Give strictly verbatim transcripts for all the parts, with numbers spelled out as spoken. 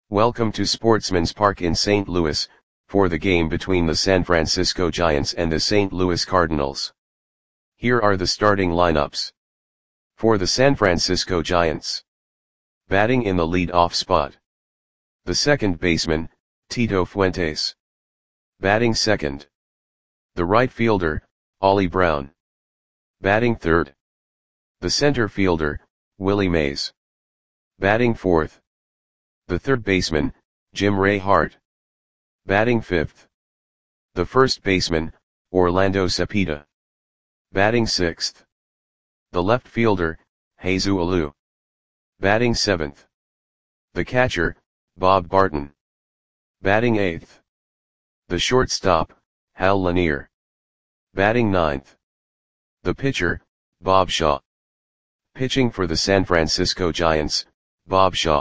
Welcome to Sportsman's Park in Saint Louis, for the game between the San Francisco Giants and the Saint Louis Cardinals. Here are the starting lineups. For the San Francisco Giants. Batting in the lead-off spot. The second baseman, Tito Fuentes. Batting second. The right fielder, Ollie Brown. Batting third. The center fielder, Willie Mays. Batting fourth. The third baseman, Jim Ray Hart. Batting fifth. The first baseman, Orlando Cepeda. Batting sixth. The left fielder, Jesus Alou. Batting seventh. The catcher, Bob Barton. Batting eighth. The shortstop, Hal Lanier. Batting ninth. The pitcher, Bob Shaw. Pitching for the San Francisco Giants, Bob Shaw.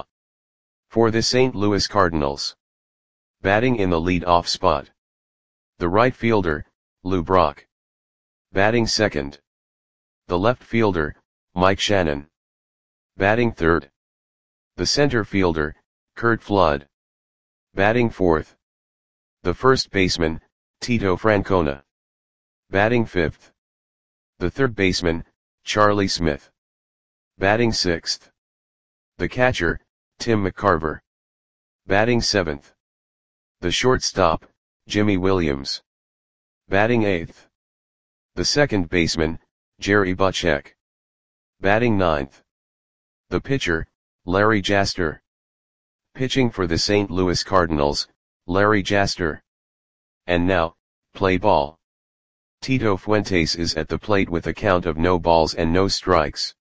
For the Saint Louis Cardinals. Batting in the lead-off spot. The right fielder, Lou Brock. Batting second. The left fielder, Mike Shannon. Batting third. The center fielder, Curt Flood. Batting fourth. The first baseman, Tito Francona. Batting fifth. The third baseman, Charlie Smith. Batting sixth. The catcher, Tim McCarver. Batting seventh. The shortstop, Jimmy Williams. Batting eighth. The second baseman, Jerry Butchek. Batting ninth. The pitcher, Larry Jaster. Pitching for the Saint Louis Cardinals, Larry Jaster. And now, play ball. Tito Fuentes is at the plate with a count of no balls and no strikes.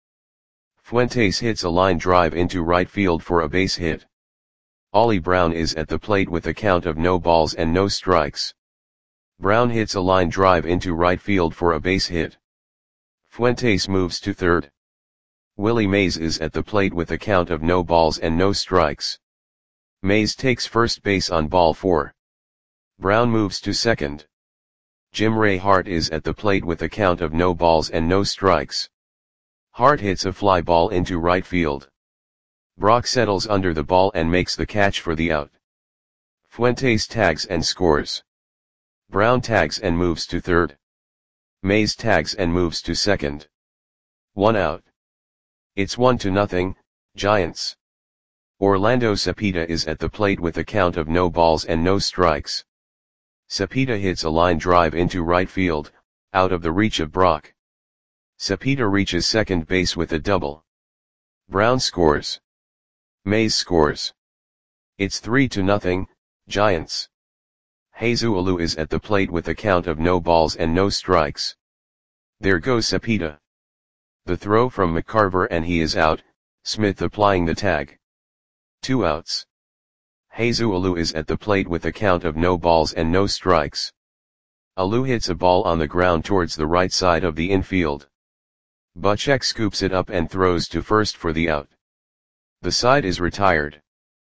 Fuentes hits a line drive into right field for a base hit. Ollie Brown is at the plate with a count of no balls and no strikes. Brown hits a line drive into right field for a base hit. Fuentes moves to third. Willie Mays is at the plate with a count of no balls and no strikes. Mays takes first base on ball four. Brown moves to second. Jim Ray Hart is at the plate with a count of no balls and no strikes. Hart hits a fly ball into right field. Brock settles under the ball and makes the catch for the out. Fuentes tags and scores. Brown tags and moves to third. Mays tags and moves to second. One out. It's one to nothing, Giants. Orlando Cepeda is at the plate with a count of no balls and no strikes. Cepeda hits a line drive into right field, out of the reach of Brock. Cepeda reaches second base with a double. Brown scores. Mays scores. It's three to nothing, Giants. Jesus Alou is at the plate with a count of no balls and no strikes. There goes Cepeda. The throw from McCarver and he is out, Smith applying the tag. Two outs. Jesus Alou is at the plate with a count of no balls and no strikes. Alou hits a ball on the ground towards the right side of the infield. Butchek scoops it up and throws to first for the out. The side is retired.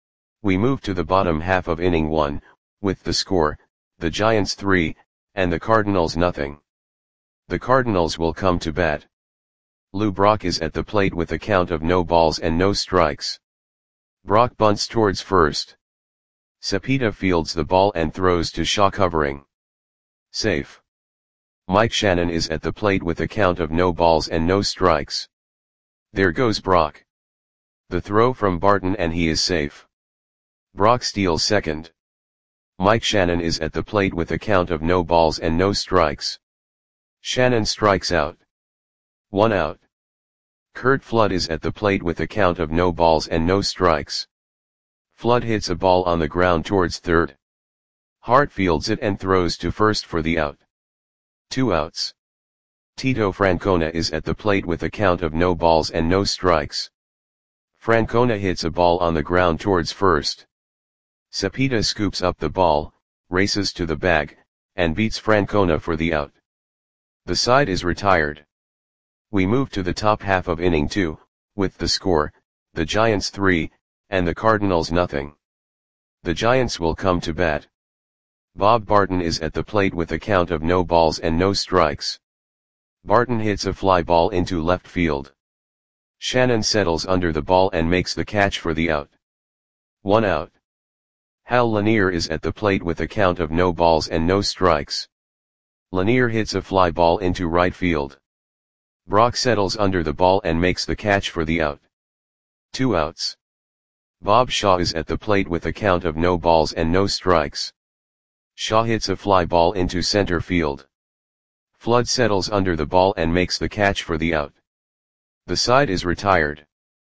We move to the bottom half of inning one, with the score, the Giants three, and the Cardinals nothing. The Cardinals will come to bat. Lou Brock is at the plate with a count of no balls and no strikes. Brock bunts towards first. Cepeda fields the ball and throws to Shaw covering. Safe. Mike Shannon is at the plate with a count of no balls and no strikes. There goes Brock. The throw from Barton and he is safe. Brock steals second. Mike Shannon is at the plate with a count of no balls and no strikes. Shannon strikes out. One out. Curt Flood is at the plate with a count of no balls and no strikes. Flood hits a ball on the ground towards third. Hart fields it and throws to first for the out. Two outs. Tito Francona is at the plate with a count of no balls and no strikes. Francona hits a ball on the ground towards first. Cepeda scoops up the ball, races to the bag, and beats Francona for the out. The side is retired. We move to the top half of inning two, with the score, the Giants three, and the Cardinals nothing. The Giants will come to bat. Bob Barton is at the plate with a count of no balls and no strikes. Barton hits a fly ball into left field. Shannon settles under the ball and makes the catch for the out. One out. Hal Lanier is at the plate with a count of no balls and no strikes. Lanier hits a fly ball into right field. Brock settles under the ball and makes the catch for the out. Two outs. Bob Shaw is at the plate with a count of no balls and no strikes. Shaw hits a fly ball into center field. Flood settles under the ball and makes the catch for the out. The side is retired.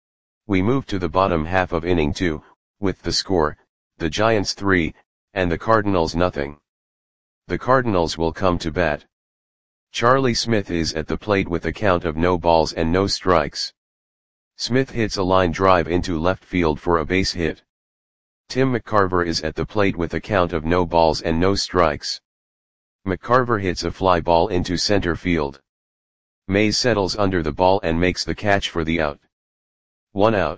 We move to the bottom half of inning two, with the score, the Giants three, and the Cardinals nothing. The Cardinals will come to bat. Charlie Smith is at the plate with a count of no balls and no strikes. Smith hits a line drive into left field for a base hit. Tim McCarver is at the plate with a count of no balls and no strikes. McCarver hits a fly ball into center field. Mays settles under the ball and makes the catch for the out. One out.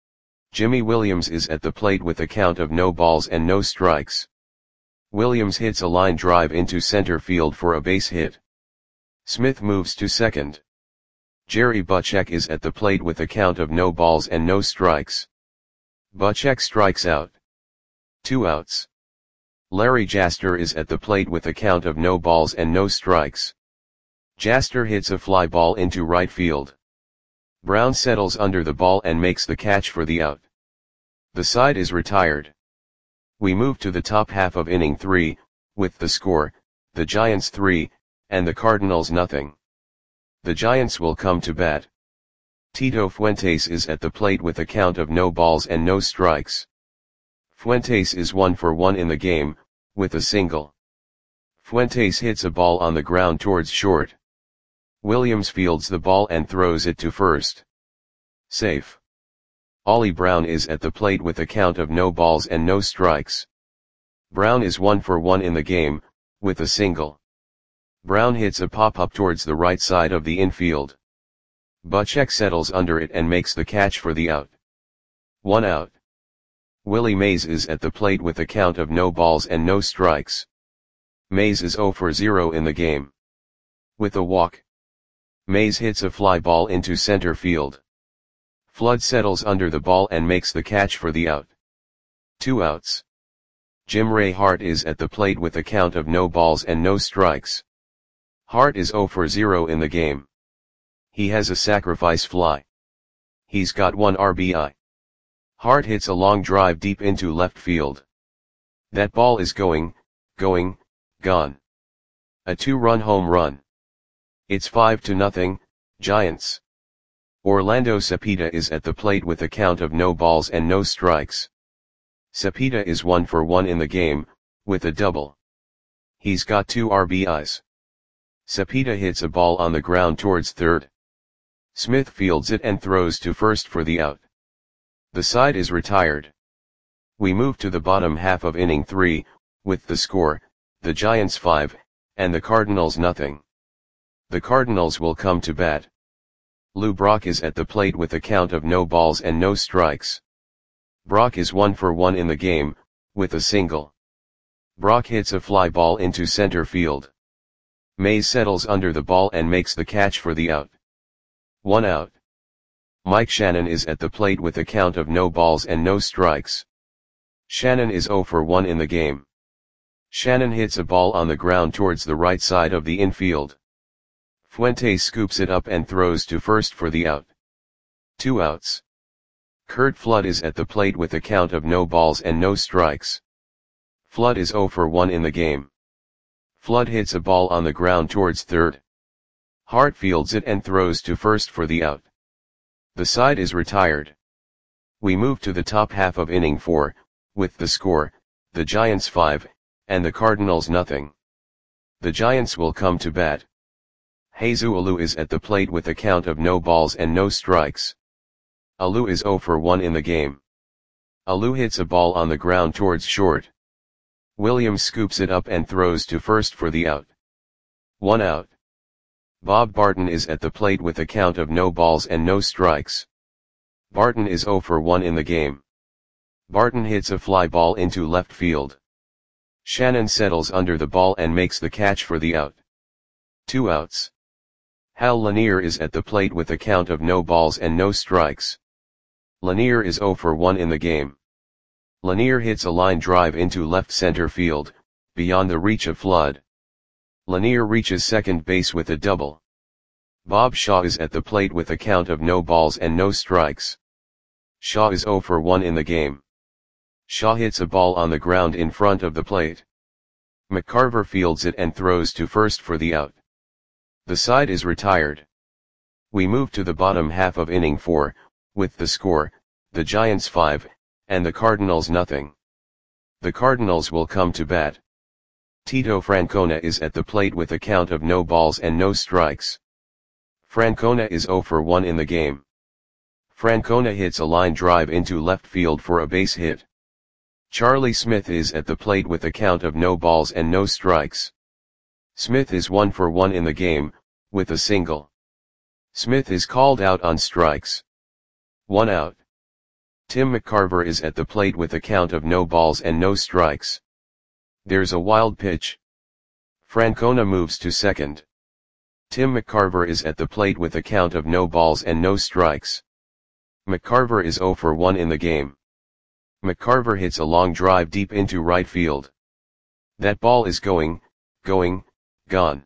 Jimmy Williams is at the plate with a count of no balls and no strikes. Williams hits a line drive into center field for a base hit. Smith moves to second. Jerry Butchek is at the plate with a count of no balls and no strikes. Butchek strikes out. Two outs. Larry Jaster is at the plate with a count of no balls and no strikes. Jaster hits a fly ball into right field. Brown settles under the ball and makes the catch for the out. The side is retired. We move to the top half of inning three, with the score, the Giants three, and the Cardinals nothing. The Giants will come to bat. Tito Fuentes is at the plate with a count of no balls and no strikes. Fuentes is one for one in the game, with a single. Fuentes hits a ball on the ground towards short. Williams fields the ball and throws it to first. Safe. Ollie Brown is at the plate with a count of no balls and no strikes. Brown is one for one in the game, with a single. Brown hits a pop-up towards the right side of the infield. Butchek settles under it and makes the catch for the out. One out. Willie Mays is at the plate with a count of no balls and no strikes. Mays is zero for zero in the game. With a walk. Mays hits a fly ball into center field. Flood settles under the ball and makes the catch for the out. Two outs. Jim Ray Hart is at the plate with a count of no balls and no strikes. Hart is zero for zero in the game. He has a sacrifice fly. He's got one R B I. Hart hits a long drive deep into left field. That ball is going, going, gone. A two-run home run. It's five to nothing, Giants. Orlando Cepeda is at the plate with a count of no balls and no strikes. Cepeda is one for one in the game, with a double. He's got two R B Is. Cepeda hits a ball on the ground towards third. Smith fields it and throws to first for the out. The side is retired. We move to the bottom half of inning three, with the score, the Giants five, and the Cardinals nothing. The Cardinals will come to bat. Lou Brock is at the plate with a count of no balls and no strikes. Brock is one for one in the game, with a single. Brock hits a fly ball into center field. Mays settles under the ball and makes the catch for the out. One out. Mike Shannon is at the plate with a count of no balls and no strikes. Shannon is zero for one in the game. Shannon hits a ball on the ground towards the right side of the infield. Fuentes scoops it up and throws to first for the out. Two outs. Curt Flood is at the plate with a count of no balls and no strikes. Flood is zero for one in the game. Flood hits a ball on the ground towards third. Hart fields it and throws to first for the out. The side is retired. We move to the top half of inning four, with the score, the Giants five, and the Cardinals nothing. The Giants will come to bat. Jesus Alou is at the plate with a count of no balls and no strikes. Alou is zero for one in the game. Alou hits a ball on the ground towards short. Williams scoops it up and throws to first for the out. One out. Bob Barton is at the plate with a count of no balls and no strikes. Barton is zero for one in the game. Barton hits a fly ball into left field. Shannon settles under the ball and makes the catch for the out. Two outs. Hal Lanier is at the plate with a count of no balls and no strikes. Lanier is zero for one in the game. Lanier hits a line drive into left center field, beyond the reach of Flood. Lanier reaches second base with a double. Bob Shaw is at the plate with a count of no balls and no strikes. Shaw is oh for one in the game. Shaw hits a ball on the ground in front of the plate. McCarver fields it and throws to first for the out. The side is retired. We move to the bottom half of inning four, with the score, the Giants five, and the Cardinals nothing. The Cardinals will come to bat. Tito Francona is at the plate with a count of no balls and no strikes. Francona is oh for one in the game. Francona hits a line drive into left field for a base hit. Charlie Smith is at the plate with a count of no balls and no strikes. Smith is one for one in the game, with a single. Smith is called out on strikes. One out. Tim McCarver is at the plate with a count of no balls and no strikes. There's a wild pitch. Francona moves to second. Tim McCarver is at the plate with a count of no balls and no strikes. McCarver is oh for one in the game. McCarver hits a long drive deep into right field. That ball is going, going, gone.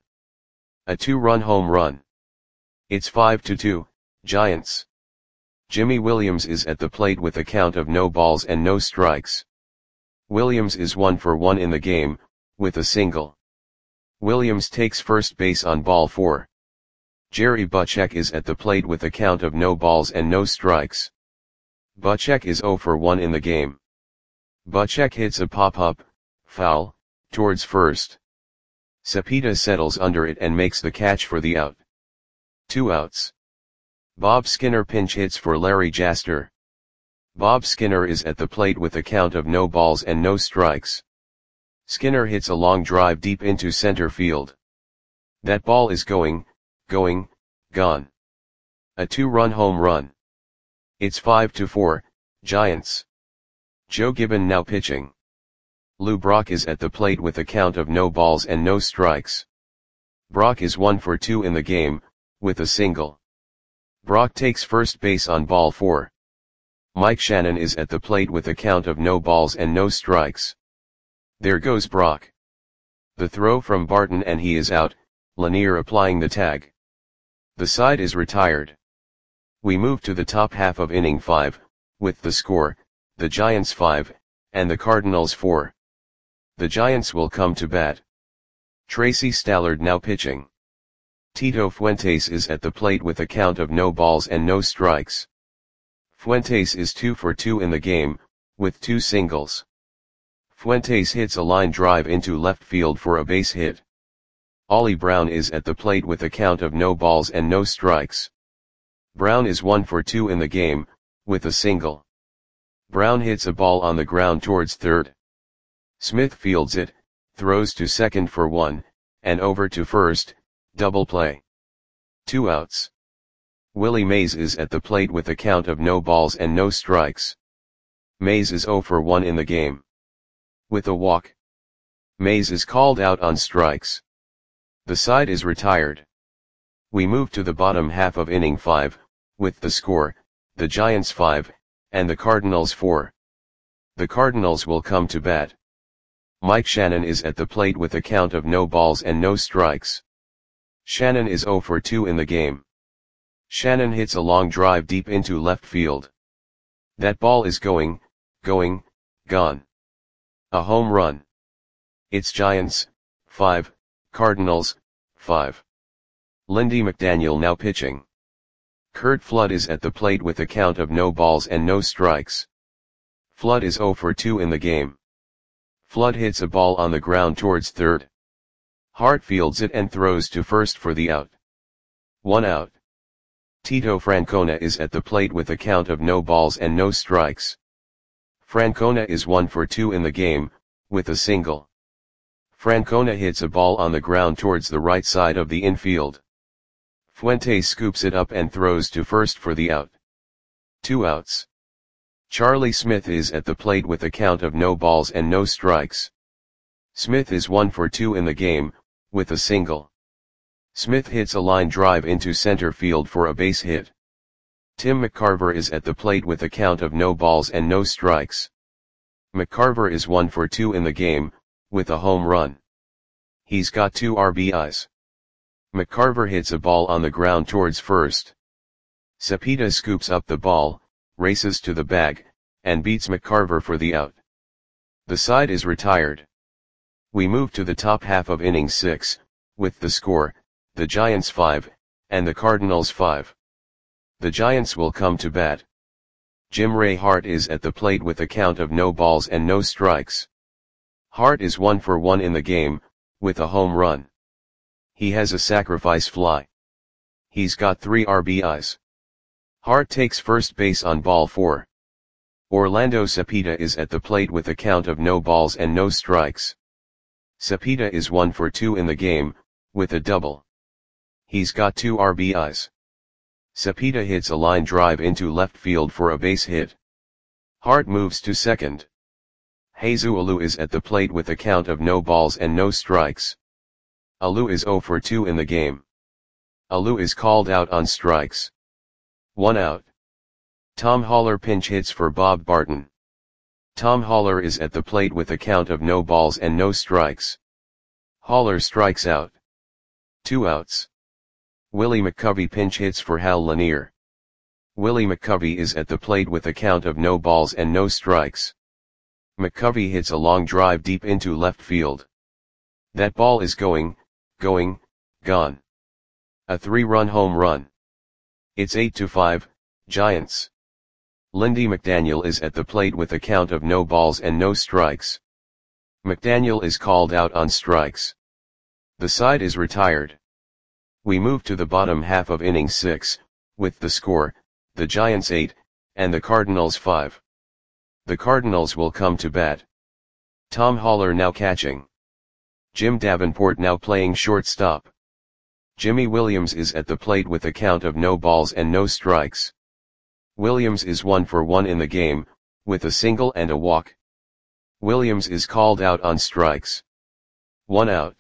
A two-run home run. It's five to two, Giants. Jimmy Williams is at the plate with a count of no balls and no strikes. Williams is one for one in the game, with a single. Williams takes first base on ball four. Jerry Butchek is at the plate with a count of no balls and no strikes. Butchek is oh for one in the game. Butchek hits a pop-up, foul, towards first. Cepeda settles under it and makes the catch for the out. Two outs. Bob Skinner pinch hits for Larry Jaster. Bob Skinner is at the plate with a count of no balls and no strikes. Skinner hits a long drive deep into center field. That ball is going, going, gone. A two-run home run. It's five to four, Giants. Joe Gibbon now pitching. Lou Brock is at the plate with a count of no balls and no strikes. Brock is one for two in the game, with a single. Brock takes first base on ball four. Mike Shannon is at the plate with a count of no balls and no strikes. There goes Brock. The throw from Barton and he is out, Lanier applying the tag. The side is retired. We move to the top half of inning five, with the score, the Giants five, and the Cardinals four. The Giants will come to bat. Tracy Stallard now pitching. Tito Fuentes is at the plate with a count of no balls and no strikes. Fuentes is two for two in the game, with two singles. Fuentes hits a line drive into left field for a base hit. Ollie Brown is at the plate with a count of no balls and no strikes. Brown is one for two in the game, with a single. Brown hits a ball on the ground towards third. Smith fields it, throws to second for one, and over to first, double play. Two outs. Willie Mays is at the plate with a count of no balls and no strikes. Mays is oh for one in the game. With a walk. Mays is called out on strikes. The side is retired. We move to the bottom half of inning five, with the score, the Giants five, and the Cardinals four. The Cardinals will come to bat. Mike Shannon is at the plate with a count of no balls and no strikes. Shannon is oh for two in the game. Shannon hits a long drive deep into left field. That ball is going, going, gone. A home run. It's Giants, five, Cardinals, five. Lindy McDaniel now pitching. Curt Flood is at the plate with a count of no balls and no strikes. Flood is oh for two in the game. Flood hits a ball on the ground towards third. Hart fields it and throws to first for the out. One out. Tito Francona is at the plate with a count of no balls and no strikes. Francona is one for two in the game, with a single. Francona hits a ball on the ground towards the right side of the infield. Fuentes scoops it up and throws to first for the out. Two outs. Charlie Smith is at the plate with a count of no balls and no strikes. Smith is one for two in the game, with a single. Smith hits a line drive into center field for a base hit. Tim McCarver is at the plate with a count of no balls and no strikes. McCarver is one for two in the game, with a home run. He's got two R B Is. McCarver hits a ball on the ground towards first. Cepeda scoops up the ball, races to the bag, and beats McCarver for the out. The side is retired. We move to the top half of inning six, with the score, the Giants five, and the Cardinals five. The Giants will come to bat. Jim Ray Hart is at the plate with a count of no balls and no strikes. Hart is one for one in the game, with a home run. He has a sacrifice fly. He's got three R B Is. Hart takes first base on ball four. Orlando Cepeda is at the plate with a count of no balls and no strikes. Cepeda is one for two in the game, with a double. He's got two R B Is. Cepeda hits a line drive into left field for a base hit. Hart moves to second. Jesus Alou is at the plate with a count of no balls and no strikes. Alou is zero for two in the game. Alou is called out on strikes. One out. Tom Haller pinch hits for Bob Barton. Tom Haller is at the plate with a count of no balls and no strikes. Haller strikes out. Two outs. Willie McCovey pinch hits for Hal Lanier. Willie McCovey is at the plate with a count of no balls and no strikes. McCovey hits a long drive deep into left field. That ball is going, going, gone. A three-run home run. It's eight to five, Giants. Lindy McDaniel is at the plate with a count of no balls and no strikes. McDaniel is called out on strikes. The side is retired. We move to the bottom half of inning six, with the score, the Giants eight, and the Cardinals five. The Cardinals will come to bat. Tom Haller now catching. Jim Davenport now playing shortstop. Jimmy Williams is at the plate with a count of no balls and no strikes. Williams is one for one in the game, with a single and a walk. Williams is called out on strikes. One out.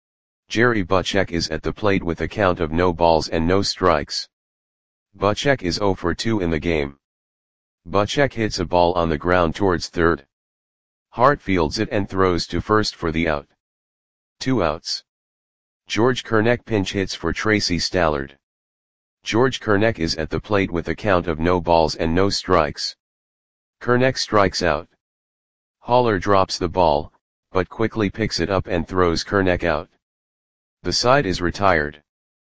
Jerry Butchek is at the plate with a count of no balls and no strikes. Butchek is zero for two in the game. Butchek hits a ball on the ground towards third. Hart fields it and throws to first for the out. Two outs. George Kerneck pinch hits for Tracy Stallard. George Kerneck is at the plate with a count of no balls and no strikes. Kerneck strikes out. Haller drops the ball, but quickly picks it up and throws Kerneck out. The side is retired.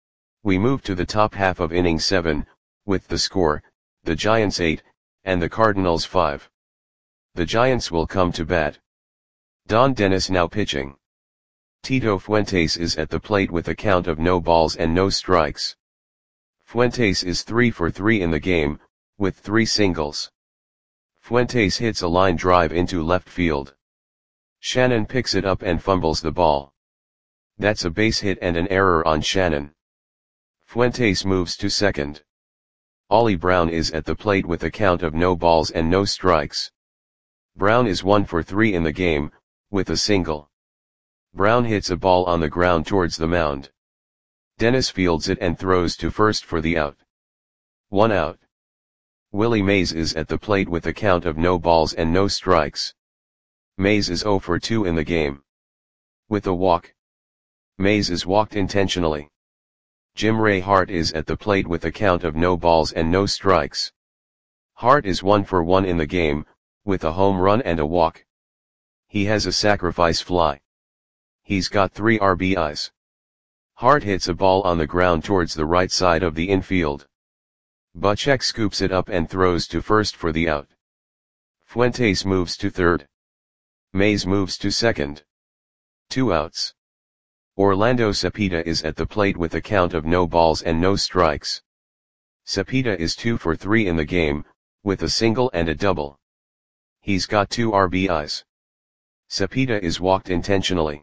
We move to the top half of inning seven, with the score, the Giants eight, and the Cardinals five. The Giants will come to bat. Don Dennis now pitching. Tito Fuentes is at the plate with a count of no balls and no strikes. Fuentes is three for three in the game, with three singles. Fuentes hits a line drive into left field. Shannon picks it up and fumbles the ball. That's a base hit and an error on Shannon. Fuentes moves to second. Ollie Brown is at the plate with a count of no balls and no strikes. Brown is one for three in the game, with a single. Brown hits a ball on the ground towards the mound. Dennis fields it and throws to first for the out. One out. Willie Mays is at the plate with a count of no balls and no strikes. Mays is zero for two in the game. With a walk. Mays is walked intentionally. Jim Ray Hart is at the plate with a count of no balls and no strikes. Hart is one for one in the game, with a home run and a walk. He has a sacrifice fly. He's got three R B Is. Hart hits a ball on the ground towards the right side of the infield. Butchek scoops it up and throws to first for the out. Fuentes moves to third. Mays moves to second. Two outs. Orlando Cepeda is at the plate with a count of no balls and no strikes. Cepeda is two for three in the game, with a single and a double. He's got two R B Is. Cepeda is walked intentionally.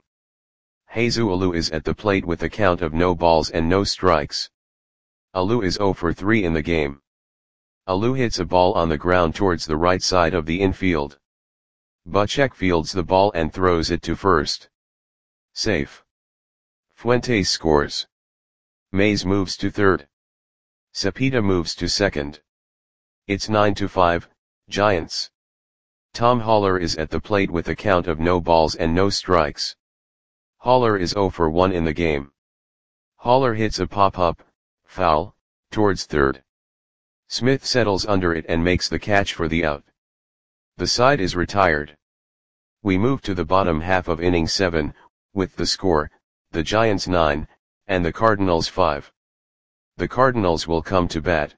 Jesus Alou is at the plate with a count of no balls and no strikes. Alou is zero for three in the game. Alou hits a ball on the ground towards the right side of the infield. Butchek fields the ball and throws it to first. Safe. Fuentes scores. Mays moves to third. Cepeda moves to second. It's nine to five, Giants. Tom Haller is at the plate with a count of no balls and no strikes. Haller is zero for one in the game. Haller hits a pop-up, foul, towards third. Smith settles under it and makes the catch for the out. The side is retired. We move to the bottom half of inning seven, with the score, the Giants nine, and the Cardinals five. The Cardinals will come to bat.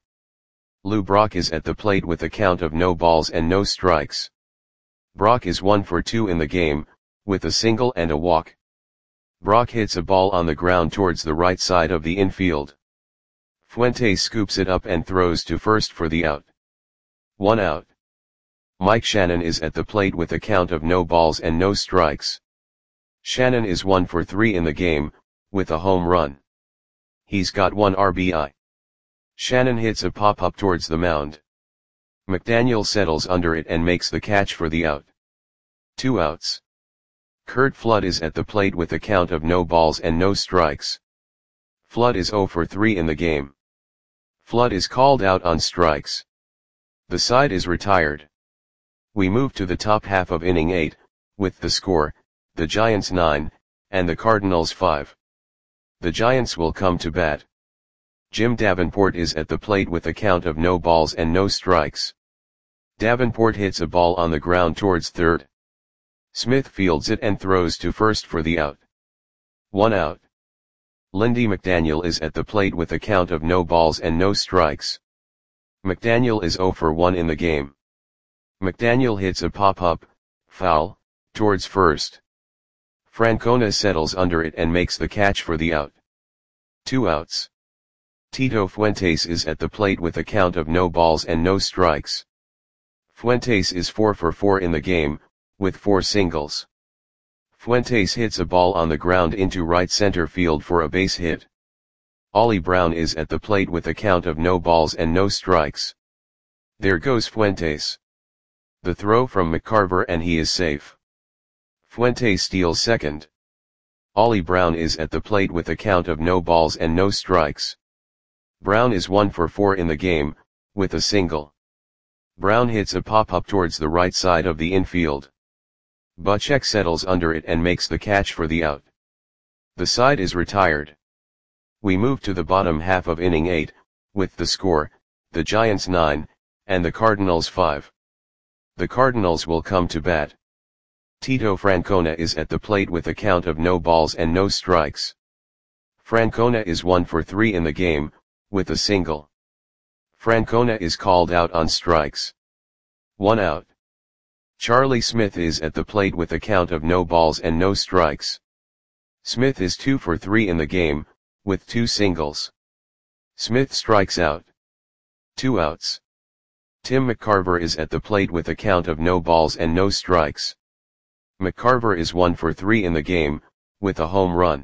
Lou Brock is at the plate with a count of no balls and no strikes. Brock is one for two in the game, with a single and a walk. Brock hits a ball on the ground towards the right side of the infield. Fuentes scoops it up and throws to first for the out. One out. Mike Shannon is at the plate with a count of no balls and no strikes. Shannon is one for three in the game, with a home run. He's got one R B I. Shannon hits a pop-up towards the mound. McDaniel settles under it and makes the catch for the out. Two outs. Curt Flood is at the plate with a count of no balls and no strikes. Flood is zero for three in the game. Flood is called out on strikes. The side is retired. We move to the top half of inning eight, with the score, the Giants nine, and the Cardinals five. The Giants will come to bat. Jim Davenport is at the plate with a count of no balls and no strikes. Davenport hits a ball on the ground towards third. Smith fields it and throws to first for the out. One out. Lindy McDaniel is at the plate with a count of no balls and no strikes. McDaniel is zero for one in the game. McDaniel hits a pop-up, foul, towards first. Francona settles under it and makes the catch for the out. Two outs. Tito Fuentes is at the plate with a count of no balls and no strikes. Fuentes is four for four in the game, with four singles. Fuentes hits a ball on the ground into right center field for a base hit. Ollie Brown is at the plate with a count of no balls and no strikes. There goes Fuentes. The throw from McCarver and he is safe. Fuentes steals second. Ollie Brown is at the plate with a count of no balls and no strikes. Brown is one for four in the game, with a single. Brown hits a pop-up towards the right side of the infield. Buchek settles under it and makes the catch for the out. The side is retired. We move to the bottom half of inning eight, with the score, the Giants nine, and the Cardinals five. The Cardinals will come to bat. Tito Francona is at the plate with a count of no balls and no strikes. Francona is one for three in the game, with a single. Francona is called out on strikes. One out. Charlie Smith is at the plate with a count of no balls and no strikes. Smith is two for three in the game, with two singles. Smith strikes out. Two outs. Tim McCarver is at the plate with a count of no balls and no strikes. McCarver is one for three in the game, with a home run.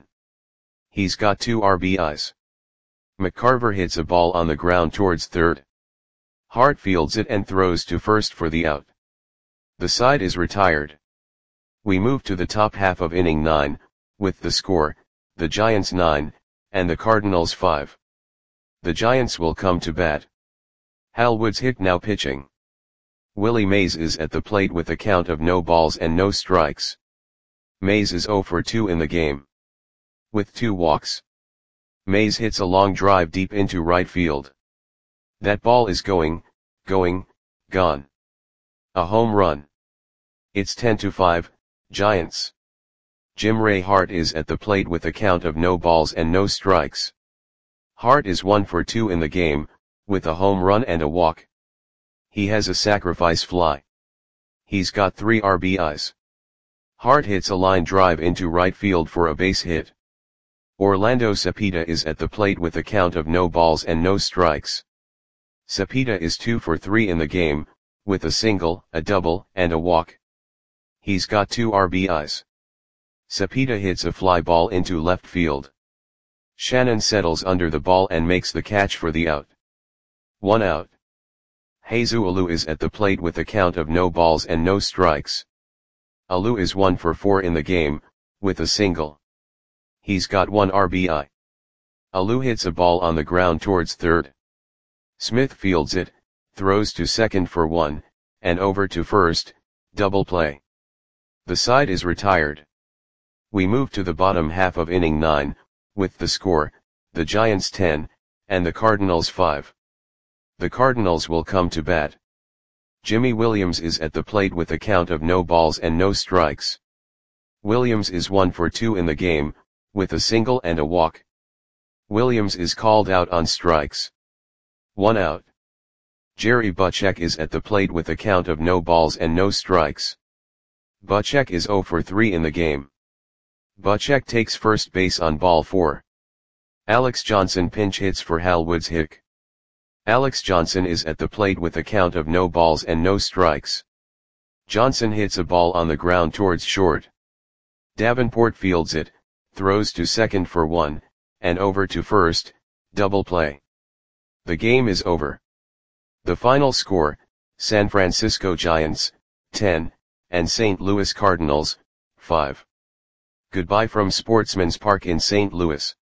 He's got two R B Is. McCarver hits a ball on the ground towards third. Hart fields it and throws to first for the out. The side is retired. We move to the top half of inning nine, with the score, the Giants nine, and the Cardinals five. The Giants will come to bat. Hal Woods hit now pitching. Willie Mays is at the plate with a count of no balls and no strikes. Mays is zero for two in the game. With two walks. Mays hits a long drive deep into right field. That ball is going, going, gone. A home run. It's ten to five, Giants. Jim Ray Hart is at the plate with a count of no balls and no strikes. Hart is one for two in the game, with a home run and a walk. He has a sacrifice fly. He's got three R B Is. Hart hits a line drive into right field for a base hit. Orlando Cepeda is at the plate with a count of no balls and no strikes. Cepeda is two for three in the game, with a single, a double, and a walk. He's got two R B Is. Cepeda hits a fly ball into left field. Shannon settles under the ball and makes the catch for the out. One out. Jesus Alou is at the plate with a count of no balls and no strikes. Alou is one for four in the game, with a single. He's got one R B I. Alou hits a ball on the ground towards third. Smith fields it, throws to second for one, and over to first, double play. The side is retired. We move to the bottom half of inning nine, with the score, the Giants ten, and the Cardinals five. The Cardinals will come to bat. Jimmy Williams is at the plate with a count of no balls and no strikes. Williams is one for two in the game, with a single and a walk. Williams is called out on strikes. One out. Jerry Butchek is at the plate with a count of no balls and no strikes. Butchek is zero for three in the game. Butchek takes first base on ball four. Alex Johnson pinch hits for Hal Woods Hick. Alex Johnson is at the plate with a count of no balls and no strikes. Johnson hits a ball on the ground towards short. Davenport fields it, throws to second for one, and over to first, double play. The game is over. The final score, San Francisco Giants, ten, and Saint Louis Cardinals, five. Goodbye from Sportsman's Park in Saint Louis.